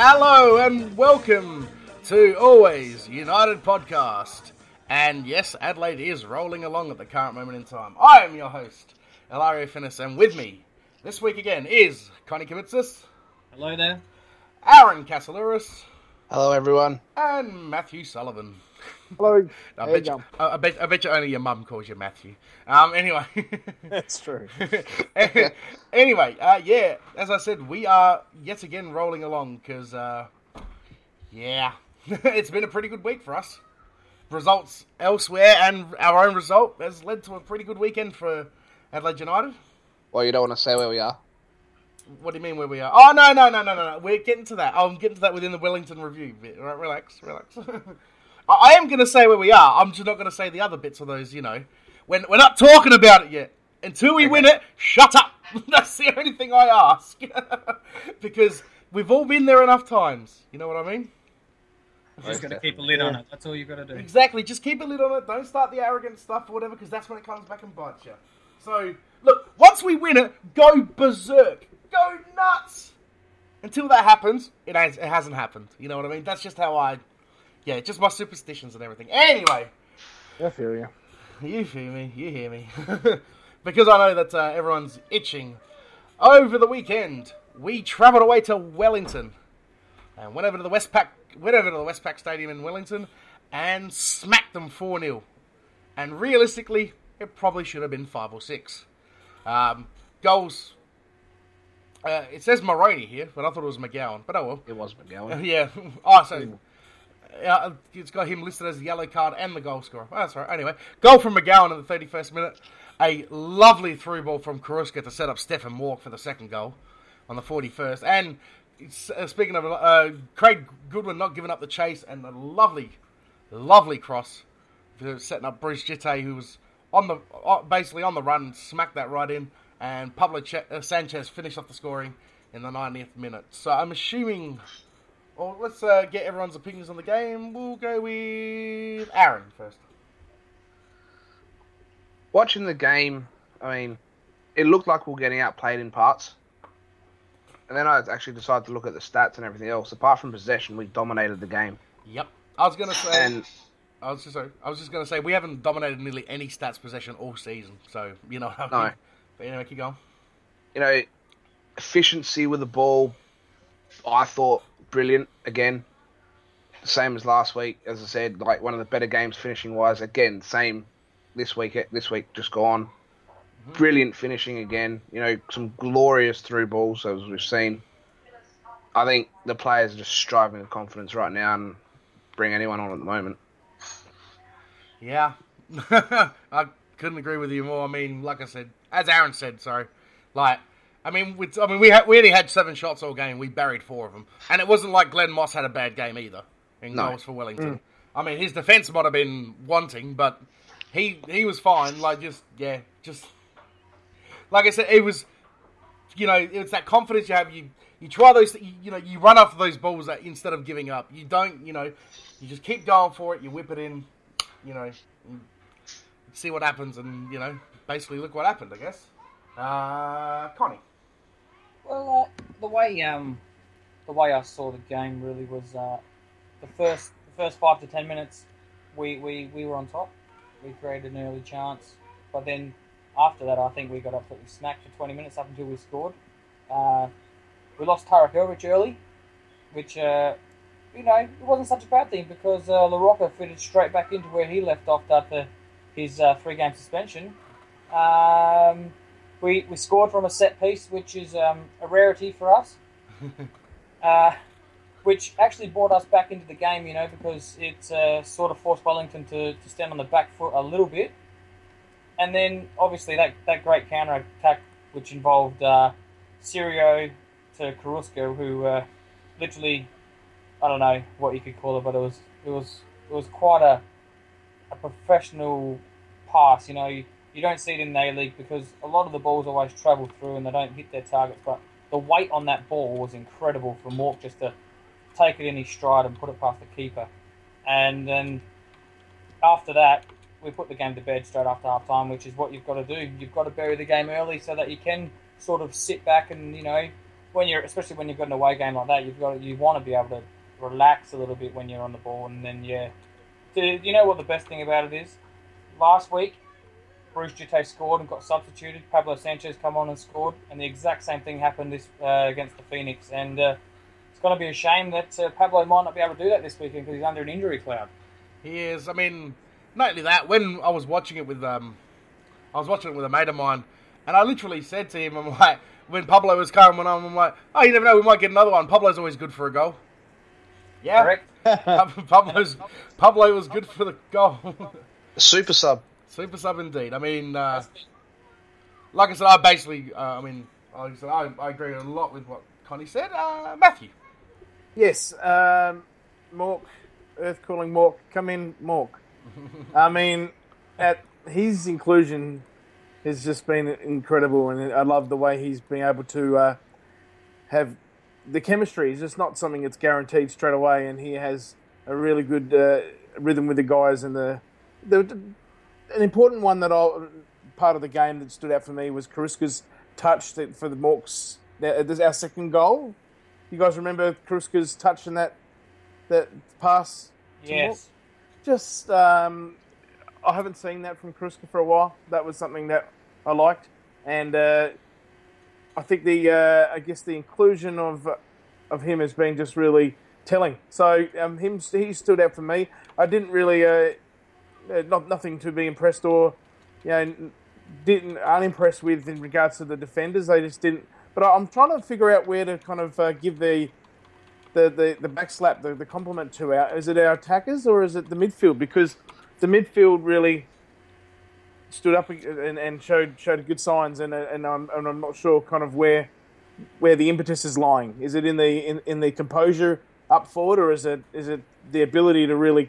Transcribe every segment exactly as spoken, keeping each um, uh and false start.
Hello and welcome to Always United Podcast. And yes, Adelaide is rolling along at the current moment in time. I am your host, Ilario Finnis, and with me this week again is Connie Kimitsis. Hello there. Aaron Casaluris. Hello, everyone. And Matthew Sullivan. Hello. I, bet you, I, I, bet, I bet you only your mum calls you Matthew. Um, anyway. That's true. Anyway, uh, yeah, as I said, we are yet again rolling along because, uh, yeah, it's been a pretty good week for us. Results elsewhere and our own result has led to a pretty good weekend for Adelaide United. Well, you don't want to say where we are? What do you mean where we are? Oh, no, no, no, no, no. We're getting to that. I'm getting to that within the Wellington review bit. Right, relax, relax. I am going to say where we are. I'm just not going to say the other bits of those, you know. We're, we're not talking about it yet. Until we okay. win it, shut up. That's the only thing I ask. Because we've all been there enough times. You know what I mean? You just got to keep a lid on it. That's all you got to do. Exactly. Just keep a lid on it. Don't start the arrogant stuff or whatever, because that's when it comes back and bites you. So, look, once we win it, go berserk. Go nuts. Until that happens, it, has, it hasn't happened. You know what I mean? That's just how I... Yeah, just my superstitions and everything. Anyway. I feel you. You feel me. You hear me. Because I know that uh, everyone's itching. Over the weekend, we travelled away to Wellington. And went over to the Westpac, went over to the Westpac Stadium in Wellington and smacked them four nil. And realistically, it probably should have been five or six. Um, goals... Uh, it says Moroney here, but I thought it was McGowan. But oh well. It was McGowan. Uh, yeah. Oh, so... Uh, it's got him listed as the yellow card and the goal scorer. Oh, that's right. Anyway, goal from McGowan in the thirty-first minute. A lovely through ball from Karuska to set up Stefan Walk for the second goal on the forty-first. And uh, speaking of uh, Craig Goodwin not giving up the chase, and a lovely, lovely cross for setting up Bruce Jitte, who was on the uh, basically on the run, smacked that right in, and Pablo Ch- uh, Sanchez finished off the scoring in the ninetieth minute. So I'm assuming. Well, let's uh, get everyone's opinions on the game. We'll go with Aaron first. Watching the game, I mean, it looked like we were getting outplayed in parts. And then I actually decided to look at the stats and everything else. Apart from possession, we dominated the game. Yep. I was going to say... And, I was just, sorry, I was just going to say, we haven't dominated nearly any stats possession all season. So, you know what I mean? No. But anyway, keep going. You know, efficiency with the ball, I thought... brilliant again, same as last week. As I said, like one of the better games finishing wise. Again, same this week. This week just gone. Mm-hmm. Brilliant finishing again. You know, some glorious through balls as we've seen. I think the players are just striving with confidence right now and bring anyone on at the moment. Yeah, I couldn't agree with you more. I mean, like I said, as Aaron said, sorry, like. I mean, we, I mean, we had, we only had seven shots all game. We buried four of them, and it wasn't like Glenn Moss had a bad game either in no. goals for Wellington. Mm. I mean, his defence might have been wanting, but he he was fine. Like just yeah, just like I said, it was you know it's that confidence you have. You you try those you, you know you run after those balls that instead of giving up. You don't you know you just keep going for it. You whip it in, you know, see what happens, and you know basically look what happened. I guess. Uh, Connie. Well, uh, the way um, the way I saw the game really was uh, the first the first five to ten minutes, we, we, we were on top. We created an early chance, but then after that, I think we got absolutely smacked for twenty minutes up until we scored. Uh, we lost Tarek Elrich early, which uh, you know it wasn't such a bad thing because uh, LaRocca fitted straight back into where he left off after his uh, three game suspension. Um, We we scored from a set piece, which is um, a rarity for us, uh, which actually brought us back into the game, you know, because it uh, sort of forced Wellington to, to stand on the back foot a little bit. And then, obviously, that, that great counter-attack, which involved uh, Sirio to Karuska, who uh, literally, I don't know what you could call it, but it was it was it was quite a a professional pass, you know. You, You don't see it in the A-League because a lot of the balls always travel through and they don't hit their targets. But the weight on that ball was incredible for Mork just to take it in his stride and put it past the keeper. And then after that, we put the game to bed straight after half-time, which is what you've got to do. You've got to bury the game early so that you can sort of sit back and, you know, when you're, especially when you've got an away game like that, you've got you want to be able to relax a little bit when you're on the ball, and then yeah, do you know what the best thing about it is? Last week, Bruce Jitte scored and got substituted. Pablo Sanchez come on and scored, and the exact same thing happened this uh, against the Phoenix. And uh, it's going to be a shame that uh, Pablo might not be able to do that this weekend because he's under an injury cloud. He is. I mean, not only that. When I was watching it with um, I was watching it with a mate of mine, and I literally said to him, "I'm like, when Pablo was coming on, I'm like, oh, you never know, we might get another one. Pablo's always good for a goal." Yeah, Correct. Pablo's Pablo was good for the goal. Super sub. Super sub indeed. I mean, uh, like I said, I basically, uh, I mean, like I said, I, I agree a lot with what Connie said. Uh, Matthew. Yes, um, Mork, Earth calling Mork, come in, Mork. I mean, at his inclusion has just been incredible, and I love the way he's been able to uh, have the chemistry. It's just not something that's guaranteed straight away, and he has a really good uh, rhythm with the guys. And the, the an important one that I part of the game that stood out for me was Karuska's touch that for the Morks. There's our second goal. You guys remember Karuska's touch in that that pass? Yes. Just, um, I haven't seen that from Karuska for a while. That was something that I liked, and uh, I think the, uh, I guess the inclusion of of him has been just really telling. So um, him, he stood out for me. I didn't really, uh, not nothing to be impressed or, you know, didn't unimpressed with in regards to the defenders. They just didn't. But I'm trying to figure out where to kind of uh, give the the the, the back slap, the, the compliment to our. Is it our attackers or is it the midfield? Because the midfield really stood up and, and showed showed good signs, and and I'm and I'm not sure kind of where where the impetus is lying. Is it in the in, in the composure up forward, or is it is it the ability to really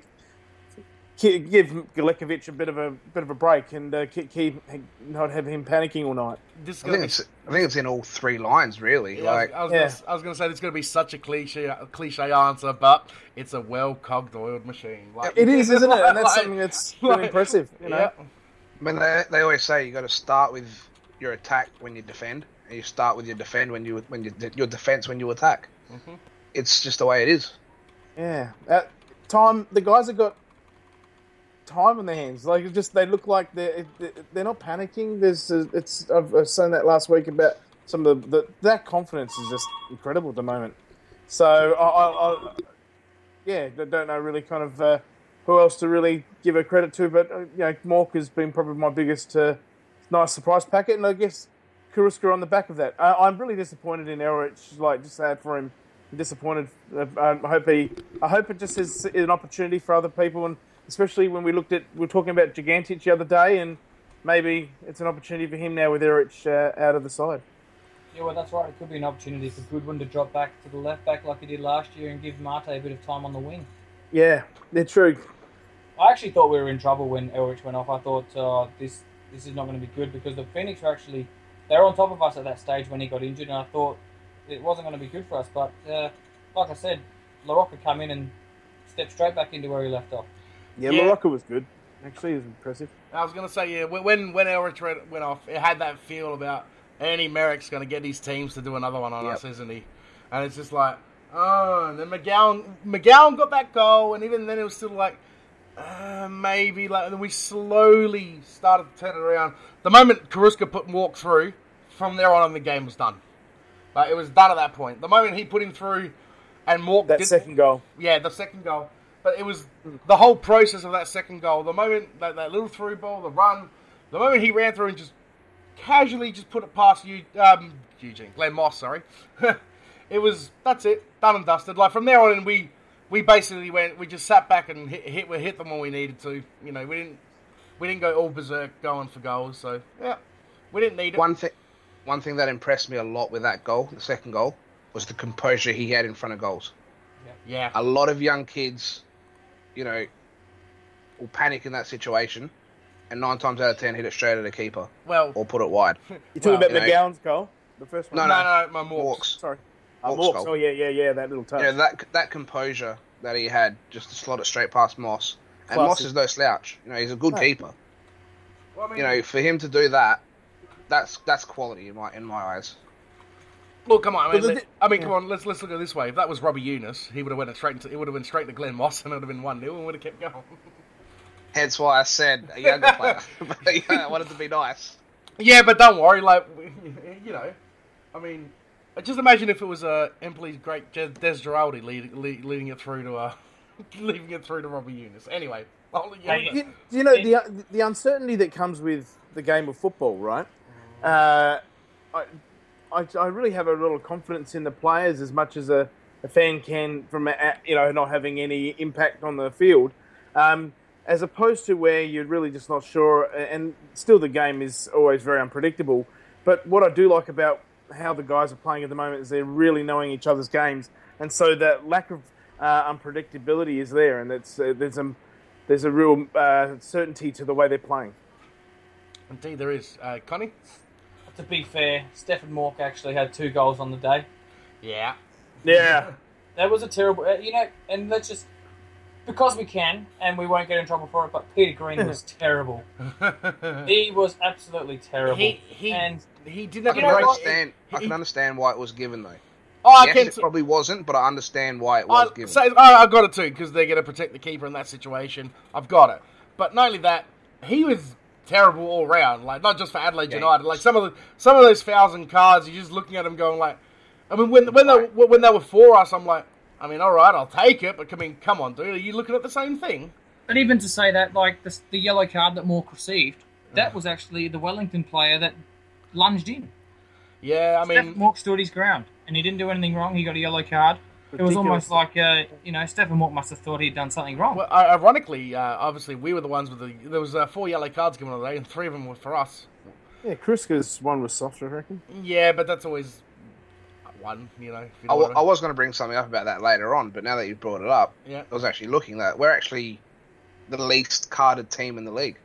give Galekovic a bit of a bit of a break and uh, keep, keep not have him panicking all night? This I think it's I think it's in all three lines really. Yeah, like I was, I was, yeah. gonna, I was gonna say this is gonna be such a cliche a cliche answer, but it's a well cogged oiled machine. Like, It is, isn't it? And that's like- something that's really like- impressive. You know, Yeah. I mean, they, they always say you got to start with your attack when you defend, and you start with your defend when you when you your defense when you attack. Mhm. It's just the way it is. yeah. At time, the guys have got time on their hands. Like, it just they look like they're they're not panicking. There's a, it's I've, I've said that last week about some of the, the that confidence is just incredible at the moment. So I, I, I yeah, I don't know really kind of uh, who else to really give a credit to, but uh, you know, Mork has been probably my biggest uh, nice surprise packet, and I guess Karuska on the back of that. I, I'm really disappointed in Elrich. Like, just sad for him. I'm disappointed. Uh, I hope he. I hope it just is an opportunity for other people, and especially when we looked at we were talking about Gigantic the other day, and maybe it's an opportunity for him now with Erich uh, out of the side. Yeah, well, that's right. It could be an opportunity for Goodwin to drop back to the left back like he did last year and give Mate a bit of time on the wing. Yeah, they're true. I actually thought we were in trouble when Elrich went off. I thought uh, this this is not going to be good because the Phoenix were actually they were on top of us at that stage when he got injured, and I thought it wasn't going to be good for us. But uh, like I said, LaRocca come in and stepped straight back into where he left off. Yeah, Yeah. Morocco was good. Actually, it was impressive. I was gonna say yeah. When when Elrich went off, it had that feel about Ernie Merrick's gonna get these teams to do another one on Yep. us, isn't he? And it's just like, oh, and then McGowan McGowan got that goal, and even then it was still like, uh, maybe like. And then we slowly started to turn it around. The moment Karuska put Walk through, from there on, the game was done. Like, it was done at that point. The moment he put him through, and Mork That did, second goal. yeah, the second goal. But it was the whole process of that second goal. The moment, that, that little through ball, the run, the moment he ran through and just casually just put it past you, um, Eugene, Glenn Moss, sorry. It was, that's it, done and dusted. Like, from there on in, we, we basically went, we just sat back and hit, hit, we hit them when we needed to. You know, we didn't, we didn't go all berserk going for goals. So, yeah, we didn't need it. One thing, one thing that impressed me a lot with that goal, the second goal, was the composure he had in front of goals. Yeah. A lot of young kids, you know, will panic in that situation, and nine times out of ten hit it straight at the keeper Well, or put it wide. You're talking Well, about you know- McGowan's goal? The first one? No, no, no, no, my Morks. Walks. Sorry. Oh, Mork's Morks. goal. Oh, yeah, yeah, yeah, that little touch. You know, that that composure that he had just to slot it straight past Moss, and Classy. Moss is no slouch. You know, he's a good No. keeper. Well, I mean, You know, for him to do that, that's that's quality in my in my eyes. Look, come on. I mean, But the- let- I mean, yeah. come on. Let's let's look at it this way. If that was Robbie Eunice, he would have went straight into. It would have went straight to Glenn Moss, and it would have been one nil, and would have kept going. Hence why I said a younger player. But, yeah, I wanted to be nice. Yeah, but don't worry. Like, you know, I mean, just imagine if it was uh, Emplay's great Des Giraldi lead, lead, leading it through to uh, leading it through to Robbie Eunice. Anyway, I'll let you Hey, have You, that. you know the the uncertainty that comes with the game of football, right? Uh, I, I I really have a little confidence in the players as much as a, a fan can from a, you know not having any impact on the field, um, as opposed to where you're really just not sure. And still, the game is always very unpredictable. But what I do like about how the guys are playing at the moment is they're really knowing each other's games, and so that lack of uh, unpredictability is there, and it's uh, there's a there's a real uh, certainty to the way they're playing. Indeed, there is. Uh, Connie. To be fair, Stefan Mork actually had two goals on the day. Yeah. Yeah, That was a terrible, uh, you know, and let's just, because we can, and we won't get in trouble for it, but Peter Green was terrible. He was absolutely terrible. he he and he didn't I have can a know great. what? understand. I can understand why it was given though. Oh, I Yes, can. it probably wasn't, but I understand why it I, was given. so, I, I got it too because they're going to protect the keeper in that situation. I've got it, but not only that, he was terrible all round. Like not just for Adelaide Yeah. United. Like some of the some of those fouls and cards, you're just looking at them going like, I mean, when when they when they were for us, I'm like, I mean, all right, I'll take it, but I mean, come on, dude, are you looking at the same thing? But even to say that, like, the, the yellow card that Mork received, that was actually the Wellington player that lunged in. Yeah, I Stefan mean, Mork stood his ground, and he didn't do anything wrong. He got a yellow card. It was almost like, uh, you know, Stefan Mork must have thought he'd done something wrong. well, I- ironically, uh, obviously, we were the ones with the there was uh, four yellow cards given today, and three of them were for us. yeah. Kriska's one was soft, I reckon. Yeah, but that's always one, you know. If you I, know w- what I was going to bring something up about that later on, but now that you've brought it up, Yeah. I was actually looking at we're actually the least carded team in the league.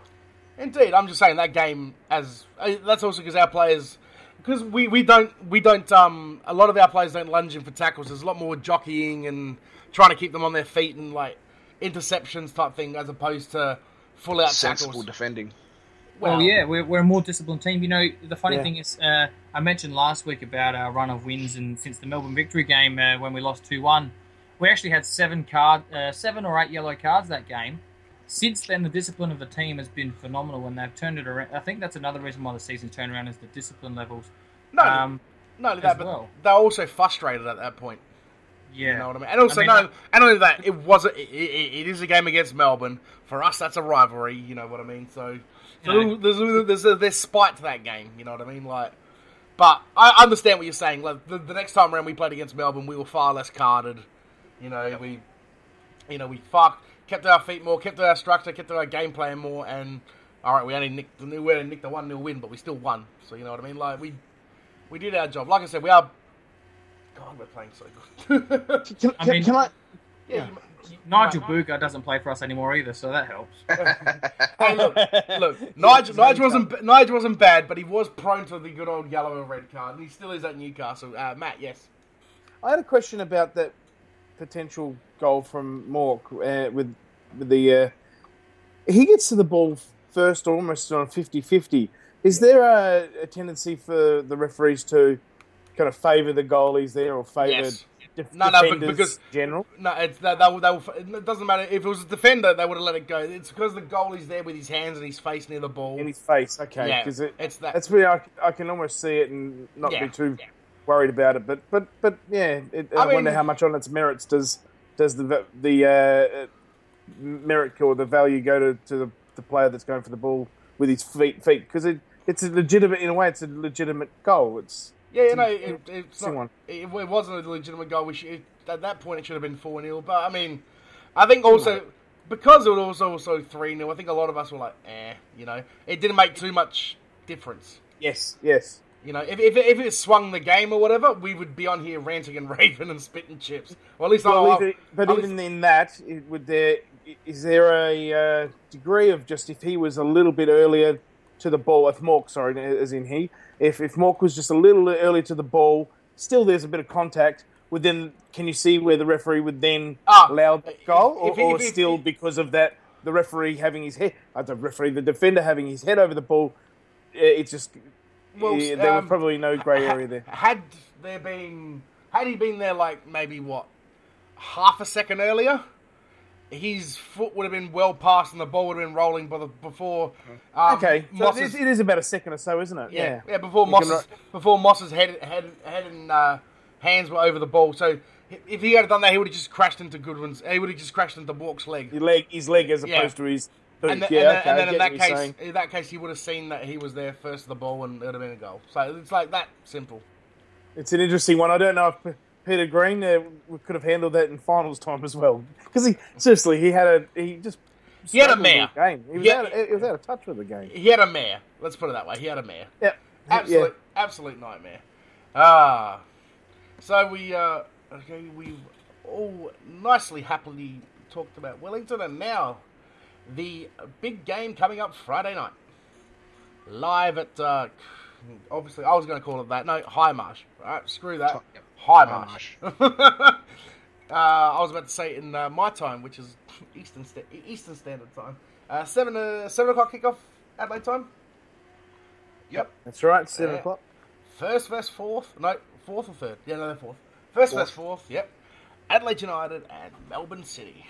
Indeed, I'm just saying that game as uh, that's also because our players because we, we don't we don't um a lot of our players don't lunge in for tackles. There's a lot more jockeying and trying to keep them on their feet and like interceptions type thing as opposed to full out Sensible tackles. defending. Well, yeah, we're, we're a more disciplined team. You know, the funny Yeah. thing is, uh, I mentioned last week about our run of wins, and since the Melbourne victory game uh, when we lost two one, we actually had seven card, uh, seven or eight yellow cards that game. Since then, the discipline of the team has been phenomenal, and they've turned it around. I think that's another reason why the season turned around is the discipline levels. No, Um, not only as that, but well. they're also frustrated at that point. yeah, You know what I mean? And also, I mean, no, that- and not only that, it was a, it, it, it is a game against Melbourne. For us, that's a rivalry. You know what I mean? So, so You know. there's there's a, there's spite to that game. You know what I mean? Like, but I understand what you're saying. Like the, the next time around we played against Melbourne, we were far less carded. You know, we, you know, we fucked, kept our feet more, kept our structure, kept our game plan more, and all right, we only nicked the we only nicked the one nil win, but we still won. So you know what I mean? Like we we did our job. Like I said, we are. God, we're playing so good. Can, I can, mean- can I? yeah. you- you- Nigel you- Buka doesn't play for us anymore either, so that helps. Hey, look, look. Nigel, Nigel wasn't Nigel wasn't bad, but he was prone to the good old yellow and red card, and he still is at Newcastle. Uh, Matt, yes. I had a question about that potential goal from Mork uh, with with the. Uh, he gets to the ball first, almost on fifty-fifty. Is there a, a tendency for the referees to kind of favour the goalies there, or favour Yes. def- No, no, but defenders because- in general? No, it's that they, they, they, it doesn't matter if it was a defender, they would have let it go. It's because the goalie's there with his hands and his face near the ball. In his face, okay, Yeah, because it, it's that. that's where I, I can almost see it and not Yeah, be too yeah. worried about it. But but but yeah, it, I, I mean- wonder how much on its merits does does the va- the uh, merit or the value go to, to the, the player that's going for the ball with his feet feet because it it's a legitimate in a way it's a legitimate goal. It's Yeah, you know, it's it, a- it's it's a not, one. it, it wasn't a legitimate goal. We should, it, at that point, it should have been four nil. But, I mean, I think also, because it was also three nil, I think a lot of us were like, eh, you know. It didn't make too much difference. Yes, yes. You know, if, if, if it swung the game or whatever, we would be on here ranting and raving and spitting chips. Or at least Well, I, even, but at even least- in that, it, would there is there a uh, degree of just if he was a little bit earlier to the ball, if Mork, sorry, as in he, if if Mork was just a little earlier to the ball, still there's a bit of contact. Would then can you see where the referee would then Ah, allow the goal, if- if- or, or if- if- still because of that the referee having his head, uh, the referee, the defender having his head over the ball, uh, it's just Well, yeah, there um, was probably no grey area there. Had there been, had he been there like maybe what half a second earlier, his foot would have been well past and the ball would have been rolling by the, before. Um, Okay, so Moss's, it, it is about a second or so, isn't it? yeah, Yeah, yeah, before You Moss's can ri- before Moss's head head head and uh, hands were over the ball. So if he had done that, he would have just crashed into Goodwin's. He would have just crashed into Walk's leg. His leg, his leg as Yeah. opposed to his boot. And, the, yeah, and, then, okay, and I then in get that what you're case, saying. in that case, he would have seen that he was there first of the ball, and it would have been a goal. So it's like that simple. It's an interesting one. I don't know if P- Peter Green uh, could have handled that in finals time as well, because he seriously he had a he just He had a struggled with mare. the game. He was Yeah. out. Of, he was out of touch with the game. He had a mare. Let's put it that way. He had a mare. Yeah, Absolute, absolute nightmare. Ah, so we uh, okay, we all nicely, happily talked about Wellington, and now the big game coming up Friday night, live at uh, obviously I was going to call it that. No, High Marsh. All right, screw that. Yep. High High Marsh. uh, I was about to say it in uh, my time, which is Eastern Sta- Eastern Standard Time. Uh, seven uh, seven o'clock kickoff Adelaide time. Yep. That's right. Seven Yeah. o'clock. First versus fourth. No, fourth or third. Yeah, no, they're fourth. First Fourth. versus fourth, yep. Adelaide United and Melbourne City.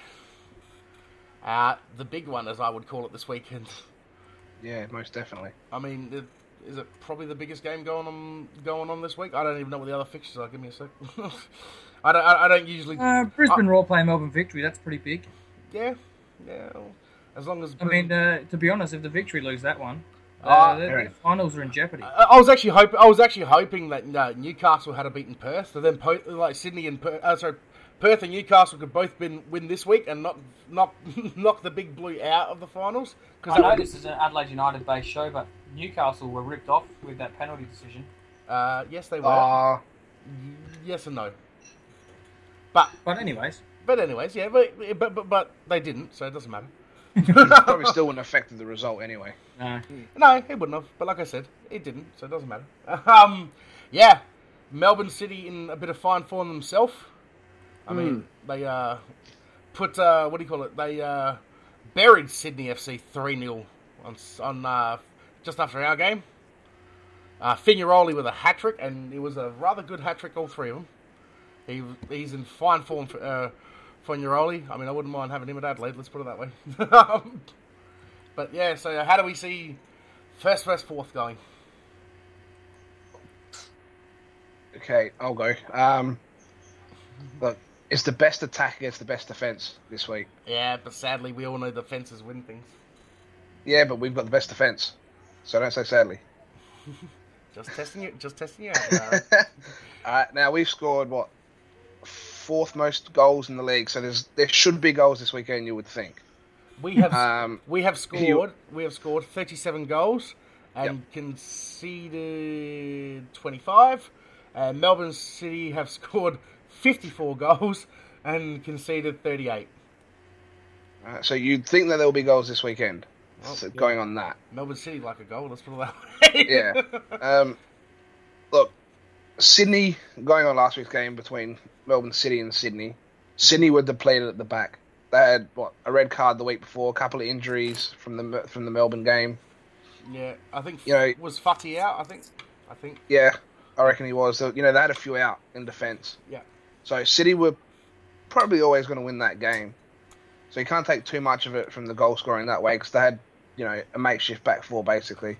Uh, the big one, as I would call it this weekend. Yeah, most definitely. I mean, it, is it probably the biggest game going on going on this week? I don't even know what the other fixtures are. Give me a sec. I don't. I, I don't usually. Uh, Brisbane Roar play Melbourne Victory. That's pretty big. Yeah, yeah. well, as long as I mean, uh, to be honest, if the Victory lose that one, uh, Ah, the, fair the finals are in jeopardy. I I was actually hoping. I was actually hoping that uh, Newcastle had a beaten Perth, so then po- like Sydney and Perth, uh, sorry, Perth and Newcastle could both been, win this week and not knock knock the Big Blue out of the finals. I know this is an Adelaide United-based show, but Newcastle were ripped off with that penalty decision. Uh, yes, they were. Uh, yes and no. But But anyways, but anyways, yeah, but but but, but they didn't, so it doesn't matter. probably still wouldn't have affected the result anyway. no. No, it wouldn't have. But like I said, it didn't, so it doesn't matter. Um, yeah, Melbourne City in a bit of fine form themselves. I mean, they uh, put uh, what do you call it? They uh, buried Sydney F C three nil on on uh, just after our game. Uh, Fignaroli with a hat trick, and it was a rather good hat trick, all three of them. He he's in fine form for uh, Fignaroli. I mean, I wouldn't mind having him at Adelaide. Let's put it that way. Um, but yeah, so how do we see first versus fourth going? Okay, I'll go. Um, look, it's the best attack against the best defense this week. Yeah, but sadly, we all know the fences win things. Yeah, but we've got the best defense, so don't say sadly. Just testing you. Just testing you out. Aaron. All right, now we've scored what fourth most goals in the league, so there's there should be goals this weekend. You would think. We have Um, we have scored you- we have scored thirty-seven goals and Yep. conceded twenty-five. And Melbourne City have scored fifty-four goals and conceded thirty-eight. Uh, so you'd think that there will be goals this weekend. Well, so yeah. going on that. Melbourne City like a goal. Let's put it that way. Yeah. Um, look, Sydney, going on last week's game between Melbourne City and Sydney, Sydney were depleted at the back. They had, what, a red card the week before, a couple of injuries from the from the Melbourne game. Yeah, I think You know- was Fati out. I think. I think. Yeah, I reckon he was. So, you know, they had a few out in defence. Yeah. So City were probably always going to win that game. So you can't take too much of it from the goal scoring that way because they had, you know, a makeshift back four basically.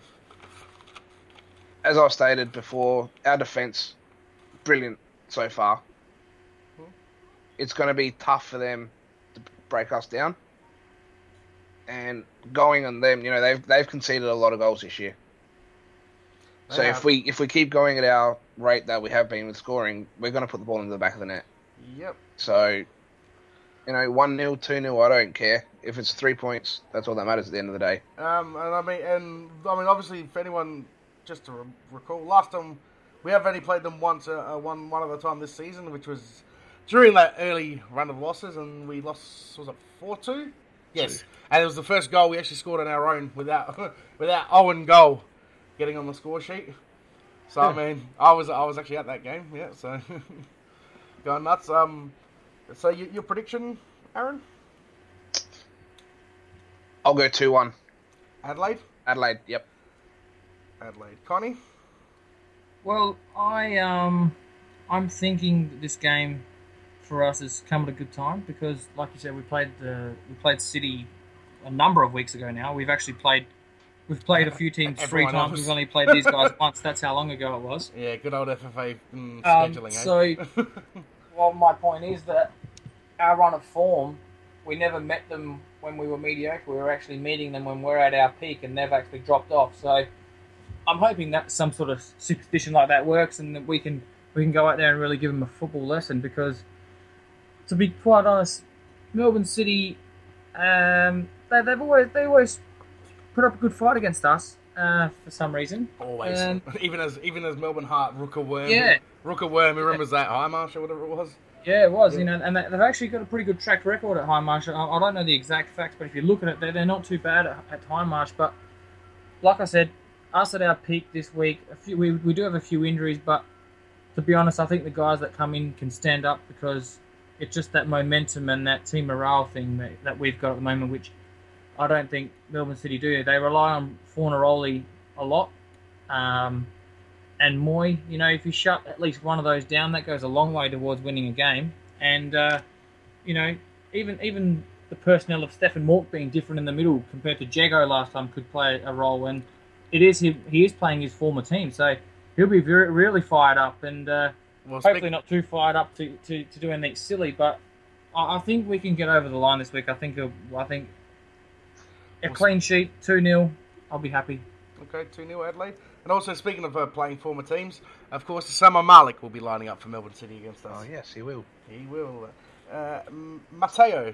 As I stated before, our defence, brilliant so far. It's going to be tough for them to break us down. And going on them, you know, they've they've conceded a lot of goals this year. So They if have. we if we keep going at our rate that we have been with scoring, we're going to put the ball into the back of the net. Yep. So, you know, one nil, two nil, I don't care. If it's three points, that's all that matters at the end of the day. Um, and I mean, and I mean, obviously, if anyone just to re- recall, last time we have only played them once, uh, uh, one one other time this season, which was during that early run of losses, and we lost. Was it four two? Yes, Two. and it was the first goal we actually scored on our own without without Owen goal getting on the score sheet. So I mean, I was I was actually at that game. Yeah, so going nuts. Um, so you, your prediction, Aaron? I'll go two one. Adelaide. Adelaide, yep. Adelaide. Connie. Well, I um, I'm thinking that this game for us has come at a good time because, like you said, we played the we played City a number of weeks ago now. We've actually played we've played a few teams three Everyone times. else. We've only played these guys once. That's how long ago it was. Yeah, good old F F A mm, Um, scheduling. so, eh? well, my point is that our run of form, we never met them when we were mediocre. We were actually meeting them when we're at our peak, and they've actually dropped off. So, I'm hoping that some sort of superstition like that works, and that we can we can go out there and really give them a football lesson. Because, to be quite honest, Melbourne City, um, they, they've always they always put up a good fight against us uh, for some reason. Always, Um, even as even as Melbourne Heart, Rooker Worm, Yeah. Rooker Worm. Who remembers that High Marsh or whatever it was? Yeah, it was, Yeah. you know, and they- they've actually got a pretty good track record at High Marsh. I I don't know the exact facts, but if you look at it, they're, they're not too bad at, at High Marsh. But like I said, us at our peak this week, a few, we, we do have a few injuries, but to be honest, I think the guys that come in can stand up because it's just that momentum and that team morale thing that, that we've got at the moment, which I don't think Melbourne City do. They rely on Fornaroli a lot. Um, and Moy, you know, if you shut at least one of those down, that goes a long way towards winning a game. And, uh, you know, even even the personnel of Stefan Mork being different in the middle compared to Jago last time could play a role. And it is he, he is playing his former team, so he'll be very, really fired up and uh, Well, hopefully speak- not too fired up to, to, to do anything silly. But I, I think we can get over the line this week. I think it'll- I think a clean sheet, two nil, I'll be happy. Okay, two nil Adelaide. And also, speaking of uh, playing former teams, of course, Sama Malik will be lining up for Melbourne City against us. Oh, yes, he will. He will. Uh, M- Mateo.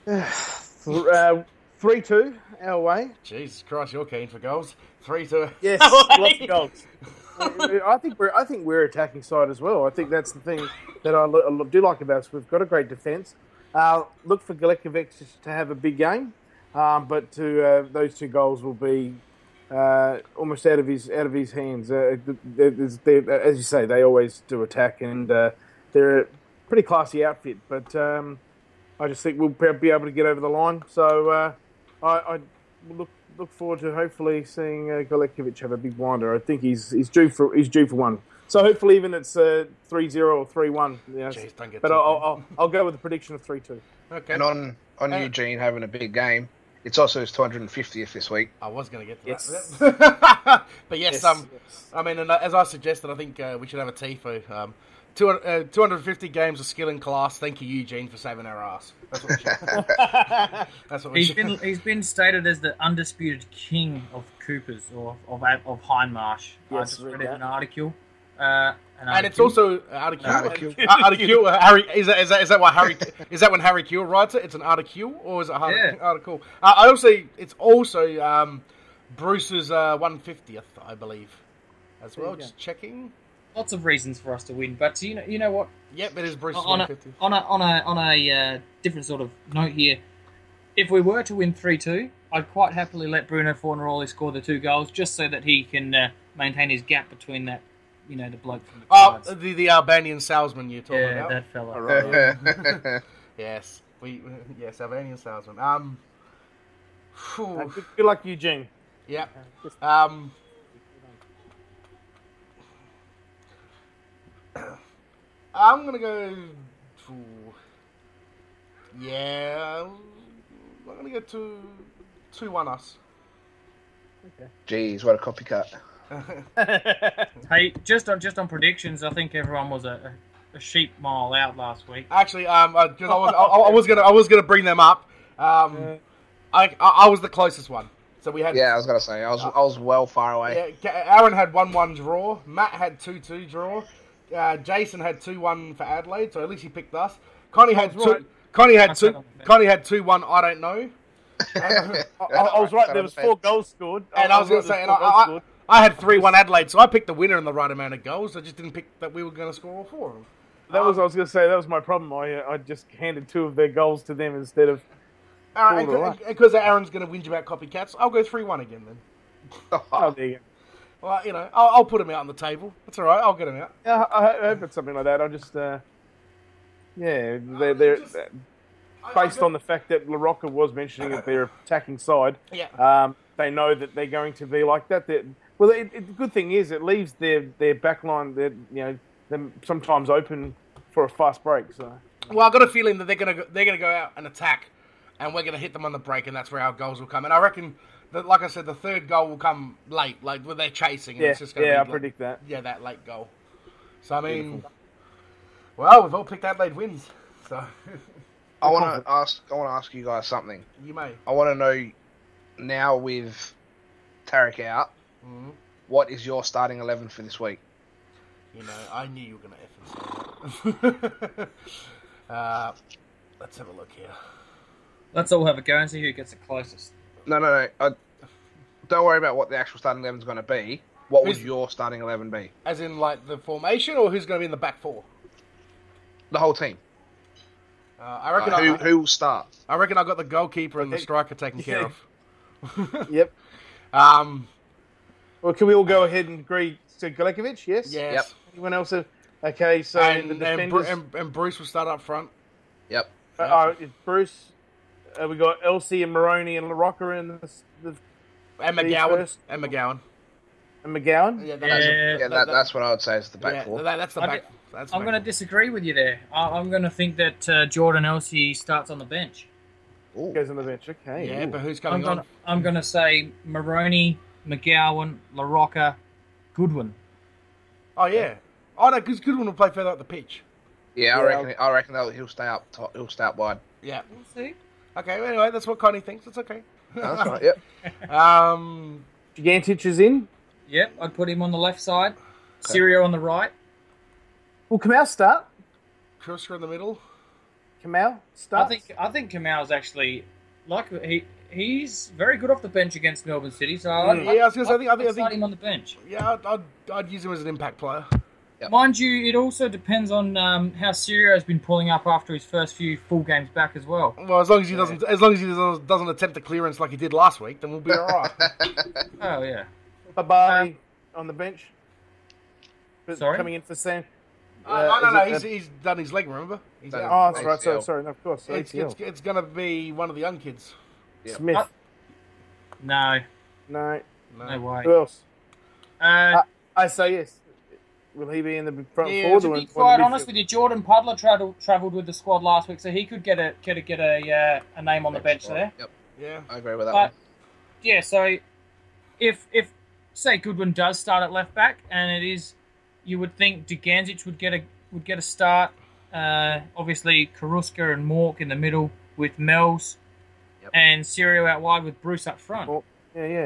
Uh, three two our way. Jesus Christ, you're keen for goals. three two. Yes, lots of goals. I think we're I think we're attacking side as well. I think that's the thing that I, lo- I do like about us. We've got a great defence. Uh, look for Galekovic to have a big game, um, but to uh, those two goals will be uh, almost out of his out of his hands. Uh, they, they, they, as you say, they always do attack, and uh, they're a pretty classy outfit. But um, I just think we'll be able to get over the line. So uh, I, I look. Look forward to hopefully seeing uh, Galekovic have a big blinder. I think he's he's due for he's due for one. So hopefully even it's uh, three zero or three one. You know. Jeez, don't get But too I'll, big. I'll I'll go with a prediction of three two. Okay. And on, on Uh, Eugene having a big game, it's also his two hundred fiftieth this week. I was going to get to Yes. that. But yes, Yes, um, yes. I mean, and uh, as I suggested, I think uh, we should have a Tifo. Um, two, uh, two hundred fifty games of skill and class. Thank you, Eugene, for saving our ass. That's what we should. That's what we He's should. been he's been stated as the undisputed king of Coopers or of of Hindmarsh. I Yes, just read read it in that. an article. Uh, an And it's article. also uh, article. Article. Uh, article. Uh, Harry, is that, is that is that what Harry is that when Harry Kuehl writes it? It's an article, or is it a hard, Yeah. article? Uh, I also it's also um, Bruce's uh, one fiftieth, I believe, as There well. you go. Just checking. Lots of reasons for us to win, but you know you know what? Yep, it is Bruce's on one a fiftieth. on a on a on a uh, different sort of note here. If we were to win three two, I'd quite happily let Bruno Fornaroli score the two goals, just so that he can uh, maintain his gap between that, you know, the bloke from the Oh, Cards. the the Albanian salesman you're talking yeah, about. that fella. All right. Yes, we yes Albanian salesman. Um, phew, Uh, good, good luck, Eugene. yeah. Um, I'm gonna go. Phew, yeah, I'm gonna go two two one us. Jeez, what a copycat. Hey, just on just on predictions, I think everyone was a, a, a sheep mile out last week. Actually, um, I, 'cause I was I, I was gonna I was gonna bring them up. Um, Yeah. I, I I was the closest one, so we had Yeah, I was going to say, I was I was well far away. Yeah, Ga- Aaron had one one draw. Matt had two two draw. Uh, Jason had two one for Adelaide, so at least he picked us. Connie had That's two. right. Connie had I two. said on the Connie had two one. I don't know. I, I, I was right. There was four goals scored. And I was going to right, say, there and I, was four goals I, scored. I had three one Adelaide, so I picked the winner in the right amount of goals. I just didn't pick that we were going to score all four of them. That was I was going to say. That was my problem. I uh, I just handed two of their goals to them instead of. All right, Four to and because Aaron's going to whinge about copycats, I'll go three one again then. Oh, there you go. Well, you know, I'll, I'll put him out on the table. That's all right. I'll get him out. Yeah, I, I hope it's something like that. I just, uh, yeah, they're, they're just- based on the fact that LaRocca was mentioning that they're attacking side. Yeah. Um, they know that they're going to be like that. They're, Well, it, it, the good thing is it leaves their their back line, their, you know, them sometimes open for a fast break. So. Well, I've got a feeling that they're gonna go, they're gonna go out and attack, and we're gonna hit them on the break, and that's where our goals will come. And I reckon that, like I said, the third goal will come late, like when they're chasing. And Yeah, it's just gonna yeah, be I like, predict that. Yeah, that late goal. So I mean, Beautiful. Well, we've all picked Adelaide wins. So I want to ask. I want to ask you guys something. You may. I want to know now with Tarek out, mm-hmm. what is your starting eleven for this week? You know, I knew you were going to effing say that. uh, let's have a look here. Let's all have a go and see who gets it closest. No, no, no. I, don't worry about what the actual starting eleven is going to be. What Who's, would your starting eleven be? As in, like, the formation, or who's going to be in the back four? The whole team. Uh, I reckon. Uh, who, I, who will start? I reckon I got the goalkeeper and the striker taken care of. Yep. Um. Well, can we all go ahead and agree to Galekovic? Yes. Yes. Yep. Anyone else? Have, okay, so and, the and, defenders. Bru- and, and Bruce will start up front. Yep. Uh, uh, Bruce. Uh, we got Elsie and Maroney and LaRocca in the, the And the McGowan. first. And McGowan. and McGowan. Yeah, that- Yeah. Yeah, that- that, that- that's what I would say is the back yeah, four. that- that's the I back. di- That's the I'm back going to four. disagree with you there. I- I'm going to think that uh, Jordan Elsey starts on the bench. Ooh. Goes on the bench. Okay. Yeah, Ooh. but who's I'm coming going on? to I'm going to say Maroney, McGowan, LaRocca, Goodwin. Oh yeah. Oh no, because Goodwin will play further up the pitch. Yeah, I Yeah. reckon. I reckon that he'll stay up. Top, he'll stay up wide. Yeah. We'll see. Okay. Well, anyway, that's what Connie thinks. It's okay. No, that's right. Yep. Um. Gigantic is in. Yep, I'd put him on the left side. Syrio on the right. Will Kamau start? Krusker in the middle. Kamau I starts. think I think Kamau's actually like he he's very good off the bench against Melbourne City. So I'd, Yeah, I was gonna say, I think- I I'd think- I start think- him on the bench. Yeah, I'd, I'd, I'd use him as an impact player. Yep. Mind you, it also depends on um, how Syrio has been pulling up after his first few full games back as well. Well, as long as he doesn't, as long as he doesn't, doesn't attempt a clearance like he did last week, then we'll be all right. Oh yeah. Babari on the bench. But Sorry? Coming in for Sam. Uh, no, no, is no. it He's, the- he's done his leg. Remember? He's Done out. Oh, that's right. A C Sorry, L. sorry. No, of course. It's, A C L. it's, it's going to be one of the young kids. Yep. Smith. Uh, No, no. No. no way. Who else? Uh, I say yes. Will he be in the front Yeah, forward? to or to in- be or quite in honest with you, Jordan Pudler travelled travelled with the squad last week, so he could get a get a get a uh, a name on the bench there. Yep. Yeah. I agree with that But one. yeah, so if if say Goodwin does start at left back, and it is, you would think Dugandzic would get a would get a start. Uh, obviously, Karuska and Mork in the middle with Mel's, Yep. and Syrio out wide with Bruce up front. Oh, yeah, yeah.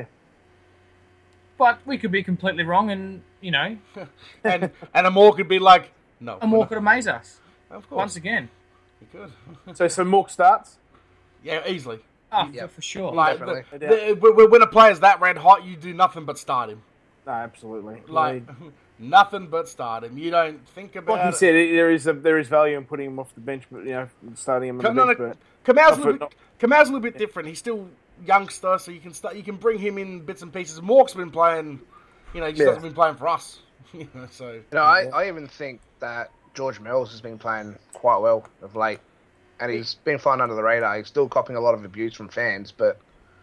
But we could be completely wrong, and you know, and and Amor could be like, no. and Mork could amaze us Of course. once again. He could. So, so Mork starts. Yeah, easily. Oh, Yep. for, for sure. Like, Definitely. the, the, when when a player's that red hot, you do nothing but start him. No, absolutely. Like, Like, nothing but start him. You don't think about like you it. said, it, there is a, there is value in putting him off the bench, but you know, starting him on Come, the no, bench. no, But Kamau's, a Not little for- bit, Kamau's a little bit different. He's still youngster, so you can start. You can bring him in bits and pieces. Mork's been playing. You know, he just Yeah. hasn't been playing for us. You know, so You know, I, I even think that George Mills has been playing quite well of late, and he's been flying under the radar. He's still copping a lot of abuse from fans, but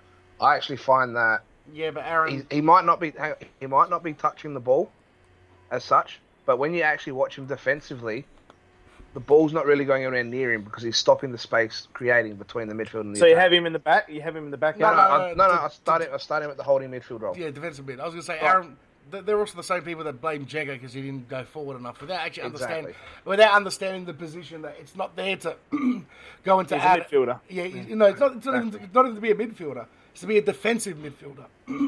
I actually find that yeah, but Aaron. he, he might not be he might not be touching the ball as such, but when you actually watch him defensively, the ball's not really going anywhere near him because he's stopping the space creating between the midfield and the so you attack. have him in the back. You have him in the back. no, no, No, I, no, no, no, to- I start him. I start him at the holding midfield role. Yeah, defensive mid. I was going to say, Right. Aaron. th- They're also the same people that blame Jagger because he didn't go forward enough without actually understanding, Exactly. without understanding the position that it's not there to go into He's a add. midfielder. Yeah, you know, it's not. It's not, even, it's not even to be a midfielder. It's to be a defensive midfielder.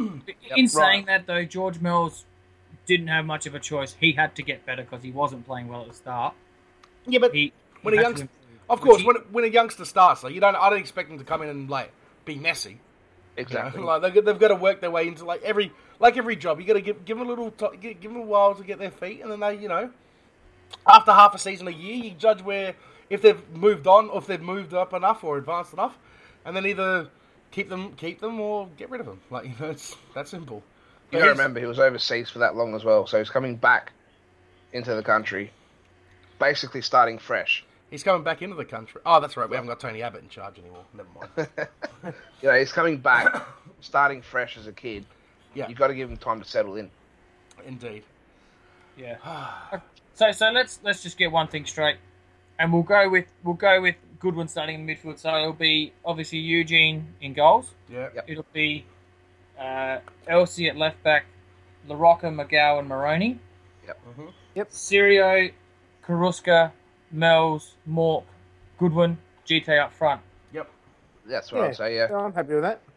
In saying right. that, though, George Mills didn't have much of a choice. He had to get better because he wasn't playing well at the start. Yeah, but He, when he a had youngster, to improve. of Which course, he- when when a youngster starts, like you don't, I don't expect them to come in and like be messy. You know? Exactly. Like they've, got- they've got to work their way into like every like every job. You got to give give them a little t- give, give them a while to get their feet, and then they, you know, after half a season, a year, you judge where if they've moved on, or if they've moved up enough or advanced enough, and then either keep them keep them or get rid of them. Like you know, it's that simple. You But got to he's- remember, he was overseas for that long as well, so he's coming back into the country, basically starting fresh. He's coming back into the country. Oh, that's right. We haven't got Tony Abbott in charge anymore. Never mind. You know, he's coming back, starting fresh as a kid, Yeah. You've got to give them time to settle in. Indeed. Yeah. so so let's let's just get one thing straight, and we'll go with we'll go with Goodwin starting in midfield. So it'll be obviously Eugene in goals. Yeah. Yep. It'll be uh, Elsie at left back, LaRocca, McGowan, Maroney. Yep. Mm-hmm. Yep. Sirio, Karuska, Mells, Mork, Goodwin, G T up front. Yep. That's what I'd say, yeah. I'm happy with that.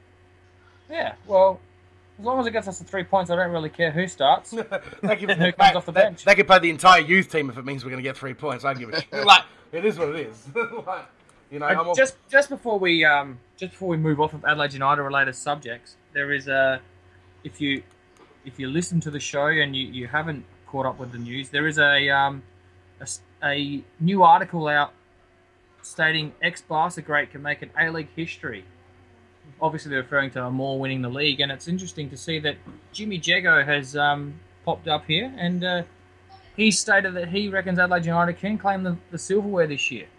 Yeah, well, as long as it gets us the three points, I don't really care who starts. they can, And who comes off the they, bench. They could play the entire youth team if it means we're going to get three points. I don't give a shit. Like, it is what it is. Like, you know, Uh, I'm all, just just before we um just before we move off of Adelaide United related subjects, there is a if you if you listen to the show and you, you haven't caught up with the news, there is a um a, s- a new article out stating ex-Barca great can make an A-League history. Obviously, they're referring to Amor winning the league, and it's interesting to see that Jimmy Jago has um, popped up here, and uh, he stated that he reckons Adelaide United can claim the, the silverware this year.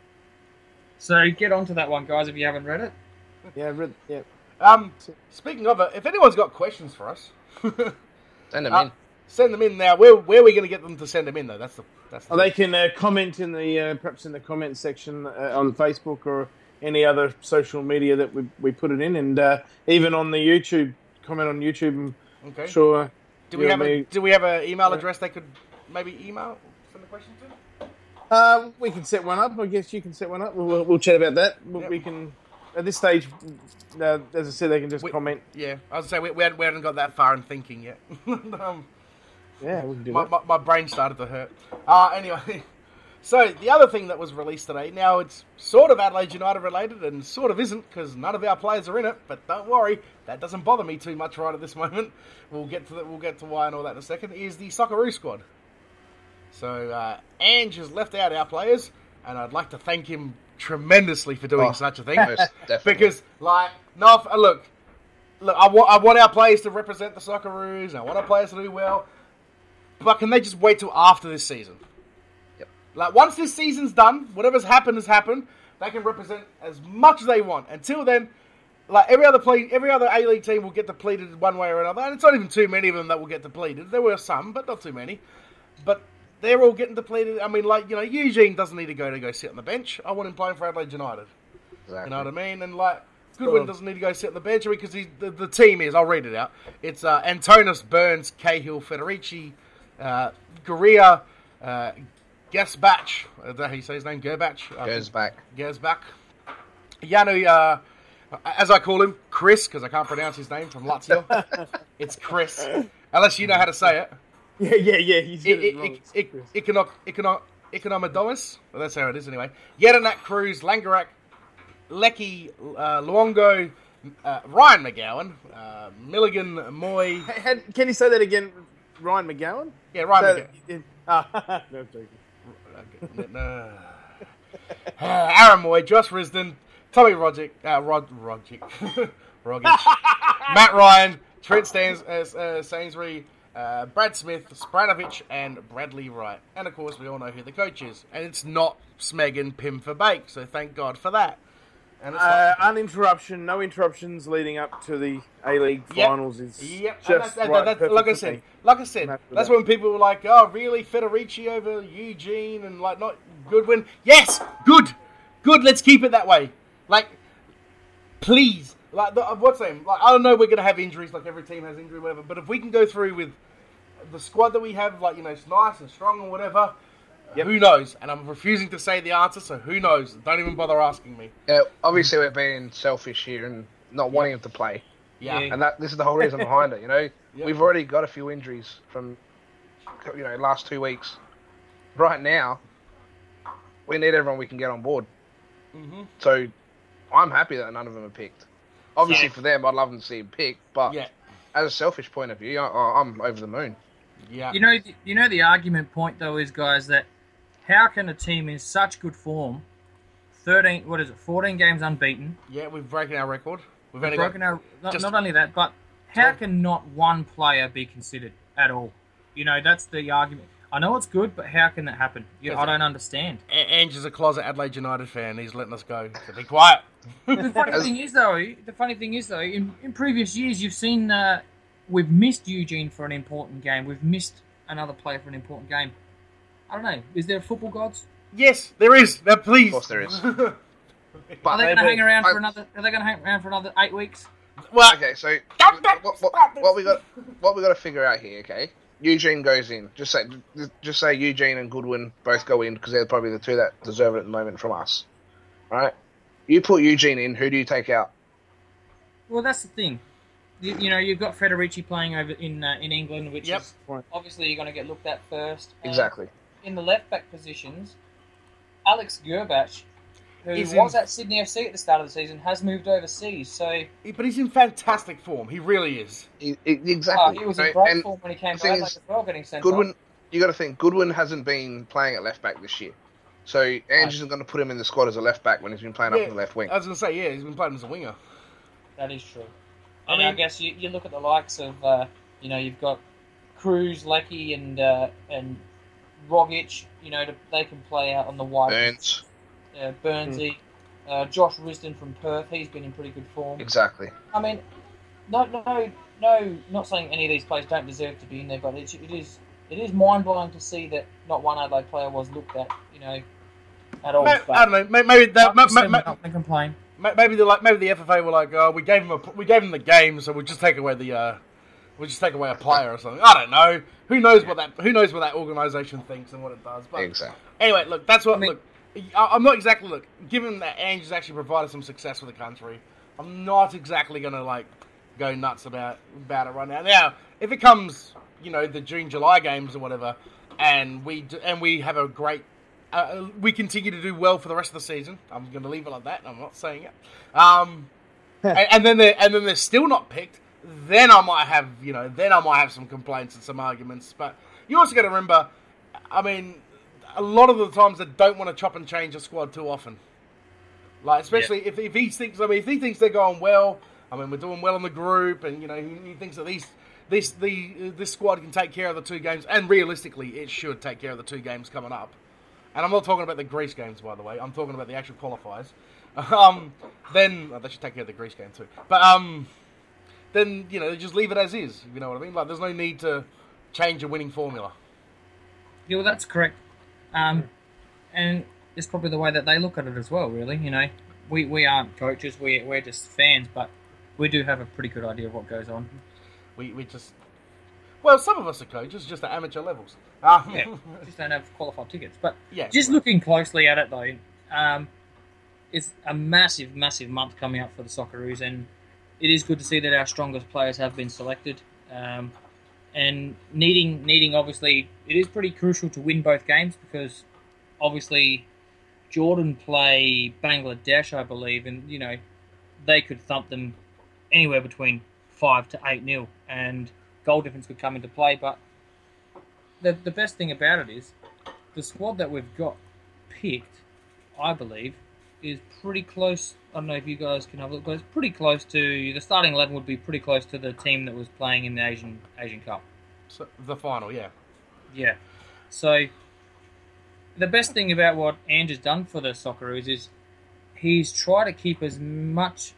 So get onto that one, guys, if you haven't read it. Yeah, re- yeah. um, speaking of it, if anyone's got questions for us, Send them uh, in. send them in now. Where where are we going to get them to send them in, though? That's the that's the Oh, they can uh, comment in the uh, perhaps in the comment section uh, on Facebook or any other social media that we we put it in, and uh, even on the YouTube comment on YouTube. I'm okay. sure. Do we you have know, a me- do we have an email address they could maybe email send the question to? Uh, we can set one up. I guess you can set one up. We'll, we'll, we'll chat about that. We, Yep. we can at this stage. Uh, as I said, they can just We- comment. Yeah, I was gonna say we, we, hadn't, we hadn't got that far in thinking yet. um, Yeah, we can do my, that. my, my brain started to hurt. Uh, anyway, so the other thing that was released today, now it's sort of Adelaide United related and sort of isn't because none of our players are in it. But don't worry, that doesn't bother me too much right at this moment. We'll get to the, we'll get to why and all that in a second. Is the Socceroo squad. So uh, Ange has left out our players, and I'd like to thank him tremendously for doing Oh, such a thing. Most definitely. Because, like, no, uh, look, look, I want, I want our players to represent the Socceroos, and I want our players to do well, but can they just wait till after this season? Yep. Like, once this season's done, whatever's happened has happened, they can represent as much as they want. Until then, like, every other play, every other A-League team will get depleted one way or another, and it's not even too many of them that will get depleted. There were some, but not too many. But they're all getting depleted. I mean, like, you know, Eugene doesn't need to go to go sit on the bench. I want him playing for Adelaide United. Exactly. You know what I mean? And, like, Goodwin doesn't need to go sit on the bench because he, the, the team is, I'll read it out. It's uh, Antonis, Burns, Cahill, Federici, uh, Goria, uh, Gasbach. Is that how you say his name? Gerbach? Goes back. Gersbach. Yanu, uh, as I call him, Chris, because I can't pronounce his name from Lazio. It's Chris. Unless you know how to say it. Yeah, yeah, yeah. He's got it wrong. It's Chris. Economic, economic, Economidomus. Well, that's how it is anyway. Yedinak Cruz, Langarak, Lecky, uh, Luongo, uh, Ryan McGowan, uh, Milligan, Moy. Hey, had- Can you say that again, Ryan McGowan? Yeah, Ryan So- McGowan. Ah, no, I'm joking. No. Uh, Aaron Moy, Josh Risden, Tommy Rogic, uh, Rod Rogic, Rogic, Matt Ryan, Trent Stans, uh, uh, Sainsbury, uh, Brad Smith, Spranovich, and Bradley Wright. And of course, we all know who the coach is, and it's not Smeg and Pim for Bake. So thank God for that. And it's Uh, not, uninterruption, no interruptions leading up to the A-League Yep. finals is Yep, and just that's, that, right, that's, perfect like I for said, me. like I said, I'm happy with that's that. when people were like, "Oh, really, Federici over Eugene and like not Goodwin." Yes, good, good. Let's keep it that way. Like, please, like the, what's name? Like, I don't know, we're gonna have injuries, like every team has injury, whatever. But if we can go through with the squad that we have, like you know, it's nice and strong and whatever. Yep. Who knows? And I'm refusing to say the answer, so who knows? Don't even bother asking me. Yeah, obviously we're being selfish here and not wanting him to play. Yeah, Yeah. And that this is the whole reason behind it, you know. Yep. We've already got a few injuries from, you know, last two weeks. Right now, we need everyone we can get on board. Mhm. So, I'm happy that none of them are picked. Obviously, Yeah. for them, I'd love them to see him picked. But yeah, as a selfish point of view, I, I'm over the moon. yeah. You know, you know the argument point though is, guys, that how can a team in such good form, thirteen, what is it, fourteen games unbeaten, yeah, we've broken our record. We've we've only broken got, our, not, just- not only that, but how twelve. can not one player be considered at all? You know, that's the argument. I know it's good, but how can that happen? You, I don't understand. A- Ange is a closet Adelaide United fan. He's letting us go. So be quiet. The funny thing is, though, the funny thing is, though, in, in previous years, you've seen uh, we've missed Eugene for an important game. We've missed another player for an important game. I don't know. Is there football gods? Yes, there is. Uh, please. Of course there is. Are But they going to hang around I- for another? Are they going to hang around for another eight weeks? well, Okay, so what, what, what we got? What we got to figure out here, okay? Eugene goes in. Just say, just say Eugene and Goodwin both go in because they're probably the two that deserve it at the moment from us. All right? You put Eugene in. Who do you take out? Well, that's the thing. You, you know, you've got Federici playing over in uh, in England, which Yep. is Right. obviously you're going to get looked at first. And Exactly. in the left back positions, Alex Gerbach, who He's was in- at Sydney F C at the start of the season, has moved overseas. So but he's in fantastic form. He really is. E- e- uh, Exactly. he was So- in great and form when he came the to thing Adelaide is, as well, getting sent Goodwin, off. you got to think Goodwin hasn't been playing at left back this year, so Ange isn't going to put him in the squad as a left back when he's been playing up Yeah, in the left wing. I was going to say, yeah, he's been playing as a winger. That is true. I And I, mean- guess you, you look at the likes of, uh, you know, you've got Cruz, Lecky, and uh, and Rogic. You know, to, they can play out on the wide. Burns, Uh, Burnsy, uh, Josh Risdon from Perth. He's been in pretty good form. exactly. I mean, no, no, no. Not saying any of these players don't deserve to be in there, but it, it is it is mind blowing to see that not one Adelaide player was looked at. You know, at all. Ma- But I don't know. may- Maybe that. ma- I'm ma- not ma- going to complain. ma- Maybe the like. Maybe the F F A were like, oh, we gave him a. We gave him the game, so we'll just take away the. Uh, we'll just take away a player or something. I don't know. Who knows what that? Who knows what that organisation thinks and what it does? But Exactly. anyway, look, that's what. I mean- look, I- I'm not exactly look. Given that Ange has actually provided some success for the country, I'm not exactly going to like go nuts about about it right now. Now, if it comes, you know, the June July games or whatever, and we do, and we have a great, uh, we continue to do well for the rest of the season. I'm going to leave it like that. I'm not saying it. Um, and, and then they and then they're still not picked. Then I might have, you know, then I might have some complaints and some arguments. But you also got to remember, I mean, a lot of the times they don't want to chop and change a squad too often. Like, especially if, if he thinks, I mean, if he thinks they're going well, I mean, we're doing well in the group, and you know, he, he thinks that these, this, the this squad can take care of the two games, and realistically, it should take care of the two games coming up. And I'm not talking about the Greece games, by the way. I'm talking about the actual qualifiers. Um, then oh, they should take care of the Greece game too. But um, then you know, just leave it as is. You know what I mean? Like, there's no need to change a winning formula. Yeah, well, that's correct. Um, and it's probably the way that they look at it as well, really. You know, we, we aren't coaches, we, we're just fans, but we do have a pretty good idea of what goes on. We we just well, some of us are coaches, just at amateur levels. Um, Yeah, just don't have qualified tickets. But Yeah, just right. looking closely at it, though, um, it's a massive, massive month coming up for the Socceroos, and it is good to see that our strongest players have been selected. Um, and needing, needing obviously, it is pretty crucial to win both games because obviously Jordan play Bangladesh, I believe, and you know they could thump them anywhere between five to eight nil, and goal difference could come into play. But the the best thing about it is the squad that we've got picked, I believe, is pretty close. I don't know if you guys can have a look, but it's pretty close to the starting eleven. Would be pretty close to the team that was playing in the Asian Asian Cup. So, the final, yeah. Yeah. So the best thing about what Ange has done for the Socceroos is he's tried to keep as much,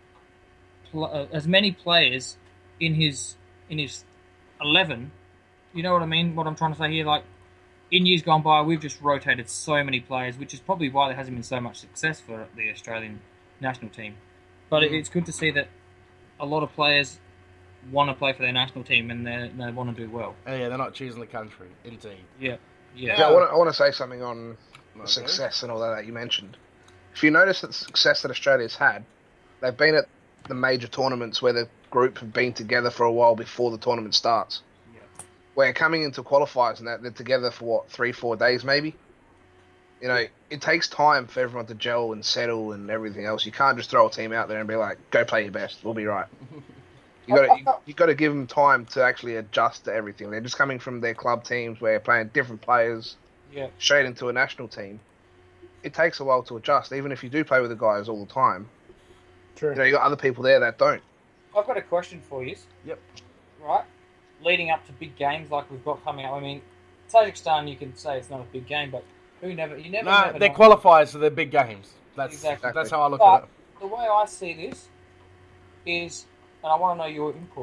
pl- uh, as many players in his in his eleven. You know what I mean? What I'm trying to say here, like in years gone by, we've just rotated so many players, which is probably why there hasn't been so much success for the Australian national team. But Mm. it's good to see that a lot of players want to play for their national team and they they want to do well. Oh, yeah, they're not choosing the country, indeed. Yeah, yeah. Yeah, I want to I want to say something on the Okay. success and all that that you mentioned. If you notice that the success that Australia's had, they've been at the major tournaments where the group have been together for a while before the tournament starts. Yeah. Where coming into qualifiers and that, they're together for what, three, four days maybe? You know, it takes time for everyone to gel and settle and everything else. You can't just throw a team out there and be like, go play your best, we'll be right. You got you, you got to give them time to actually adjust to everything. They're just coming from their club teams where they're playing different players Yeah. straight into a national team. It takes a while to adjust, even if you do play with the guys all the time. True. You know, you got other people there that don't. I've got a question for you. Yep. Right? Leading up to big games like we've got coming up, I mean, Tajikistan, you can say it's not a big game, but who never, you never, No, never they're know. qualifiers, so they're big games. That's Exactly. that's how I look But at it. the way I see this is, and I want to know your input,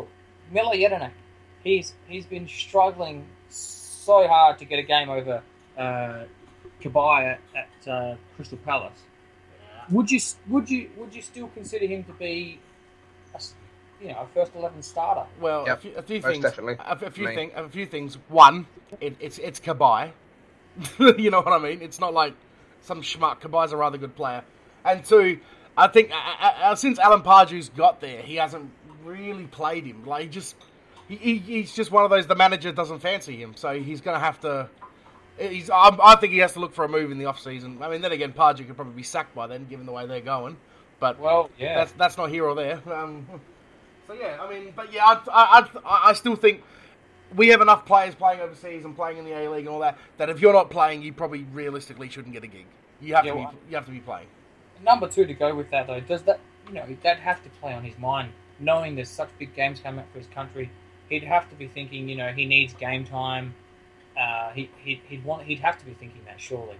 Miller Jedinak, he's he's been struggling so hard to get a game over uh, Kabay at, at uh, Crystal Palace. Would you would you would you still consider him to be, a, you know, a first eleven starter? Well, Yep, a few, a few most things. definitely. A, a few Me. things. A few things. One, it, it's it's Kabay. You know what I mean? It's not like some schmuck. Kabay's a rather good player. And two, I think uh, uh, since Alan Pardew's got there, he hasn't really played him. Like he just, he, he he's just one of those. The manager doesn't fancy him, so he's gonna have to. He's. I, I think he has to look for a move in the off season. I mean, then again, Pardew could probably be sacked by then, given the way they're going. But Well, yeah. that's that's not here or there. Um, so yeah, I mean, but yeah, I, I, I, I still think we have enough players playing overseas and playing in the A League and all that. That if you're not playing, you probably realistically shouldn't get a gig. You have Yeah, to be. well, You have to be playing. Number two to go with that though, does that you know that have to play on his mind, knowing there's such big games coming up for his country? He'd have to be thinking, you know, he needs game time. Uh, he he'd, he'd want he'd have to be thinking that surely.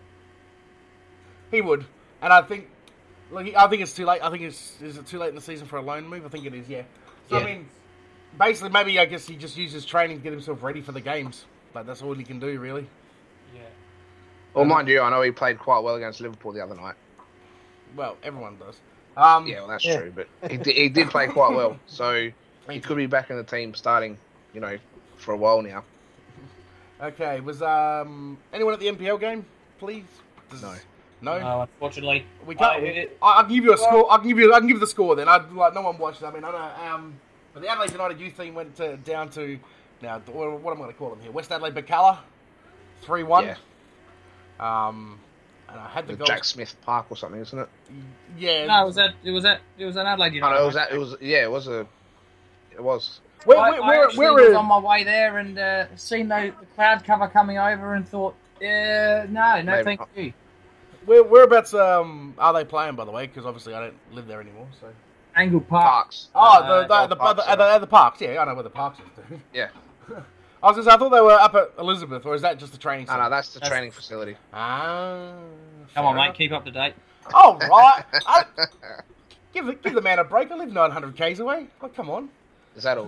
He would, and I think. Look, I think it's too late. I think it's is it too late in the season for a loan move? I think it is. Yeah. So Yeah. I mean, basically, maybe I guess he just uses training to get himself ready for the games. Like that's all he can do, really. Yeah. Well, mind you, I know he played quite well against Liverpool the other night. Well, everyone does. Um, Yeah, well, that's Yeah. true, but he did, he did play quite well, so he could be back in the team starting, you know, for a while now. Okay. Was um anyone at the N P L game, please? Does- No. No. No, unfortunately, We can't. Uh, it- I, I can give you a well- score. I can give you. I can give you the score. Then I like no one watched. I mean, I know. Um, but the Adelaide United youth team went to, down to now. What, what am I going to call them here? West Adelaide Bacala, three one. Yeah. Um, and I had the The goal. Jack Smith Park or something, isn't it? no, Yeah. it was at it was at it was an Adelaide No, United. no, it was that. It was yeah, it was a, it was. Where, I, where, I where, actually where, was uh, on my way there and uh, seen the, the cloud cover coming over and thought, yeah, no, no, Maybe thank not. you. where, whereabouts um, are they playing, by the way? Because obviously I don't live there anymore. So. Angle Park. Parks. Oh, Uh, the, the, oh, the, Parks, the, yeah. the, the, the parks. Yeah, I know where the parks is. Dude. Yeah. I was gonna say, I thought they were up at Elizabeth, or is that just a training No, centre? no, that's the That's- training facility. Ah. Come on, fair mate, keep up to date. enough. Oh, right. I, give, the, give the man a break. I live nine hundred kays away. Oh, come on. Is that all?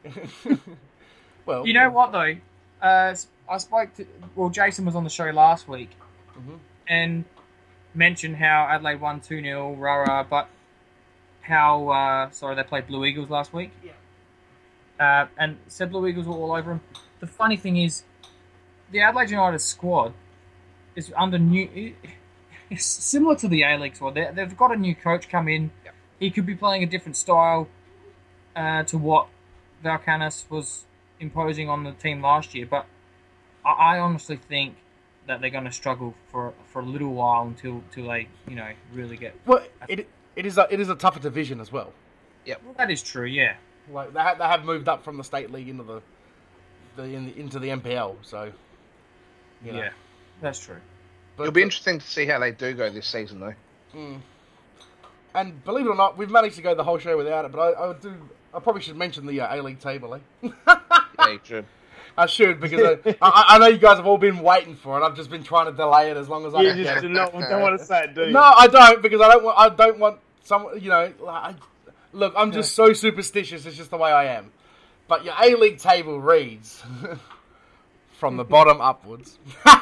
Well, You know what though? Uh, I spoke to well, Jason was on the show last week Mhm. and mentioned how Adelaide won two nil, rah rah, but how uh, sorry they played Blue Eagles last week. Yeah. Uh, and said Blue Eagles were all over them. The funny thing is, the Adelaide United squad is under new. It's similar to the A League squad. They, they've got a new coach come in. Yep. He could be playing a different style uh, to what Valkanis was imposing on the team last year. But I, I honestly think that they're going to struggle for for a little while until until they you know really get. Well, it it is a it is a tougher division as well. Well, that is true. Yeah. Like they have, they have moved up from the state league into the, the, in the into the N P L. So, you know. Yeah. That's true. But, It'll be interesting to see how they do go this season, though. Mm. And believe it or not, we've managed to go the whole show without it. But I, I do. I probably should mention the uh, A League table. Eh? Yeah, you should. I should because I, I, I know you guys have all been waiting for it. I've just been trying to delay it as long as I You can. just do not don't want to say it, do you? No, I don't because I don't want. I don't want some. You know, like, I, look, I'm just so superstitious. It's just the way I am. But your A League table reads from the bottom upwards.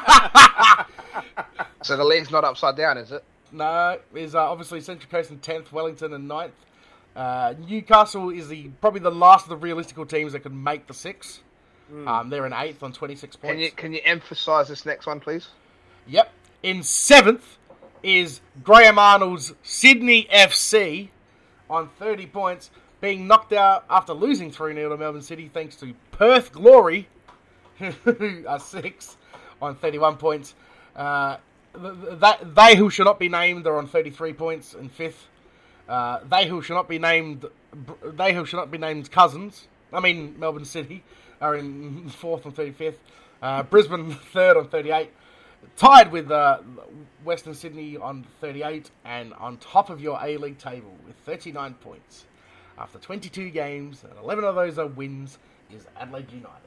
So the league's not upside down, is it? No, is uh, obviously Central Coast in tenth, Wellington in ninth. Uh, Newcastle is the probably the last of the realistical teams that can make the six. Um, they're in eighth on twenty-six points. Can you can you emphasise this next one, please? Yep. In seventh is Graham Arnold's Sydney F C on thirty points, being knocked out after losing three nil to Melbourne City thanks to Perth Glory, who are sixth on thirty-one points. Uh, th- th- that, they who should not be named are on thirty-three points in fifth. Uh, they who should not be named, they who should not be named Cousins, I mean Melbourne City, are in fourth on thirty-fifth. Uh, Brisbane third on thirty-eight. Tied with uh, Western Sydney on thirty-eight, and on top of your A-League table with thirty-nine points. After twenty-two games, and eleven of those are wins, is Adelaide United.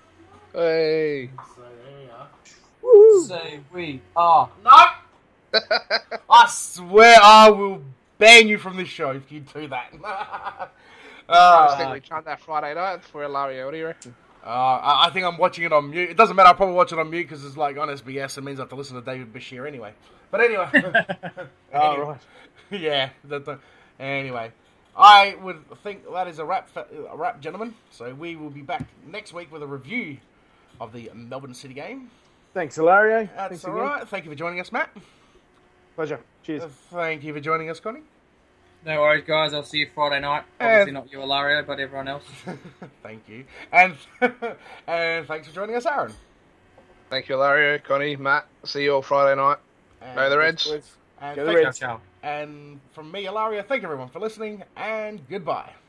Hey. So there we are. So we are. No! I swear I will ban you from this show if you do that. I Uh, think we tried that Friday night for Ilario. What do you reckon? uh, I I think I'm watching it on mute. It doesn't matter. I'll probably watch it on mute because it's like on S B S. It means I have to listen to David Bashir anyway. But anyway. Oh, Anyway. right. yeah. That, that- anyway, I would think that is a wrap, fa- a wrap, gentlemen. So we will be back next week with a review of the Melbourne City game. Thanks, Hilario. That's Thanks all again. right. Thank you for joining us, Matt. Pleasure. Cheers. Uh, Thank you for joining us, Connie. No worries, guys. I'll see you Friday night. Obviously not you, Ilario, but everyone else. Thank you, and and thanks for joining us, Aaron. Thank you, Ilario, Connie, Matt. See you all Friday night. And, Go the Reds. Please. and Go the thank- Ciao, Reds. ciao. And from me, Ilaria, thank everyone for listening, and goodbye.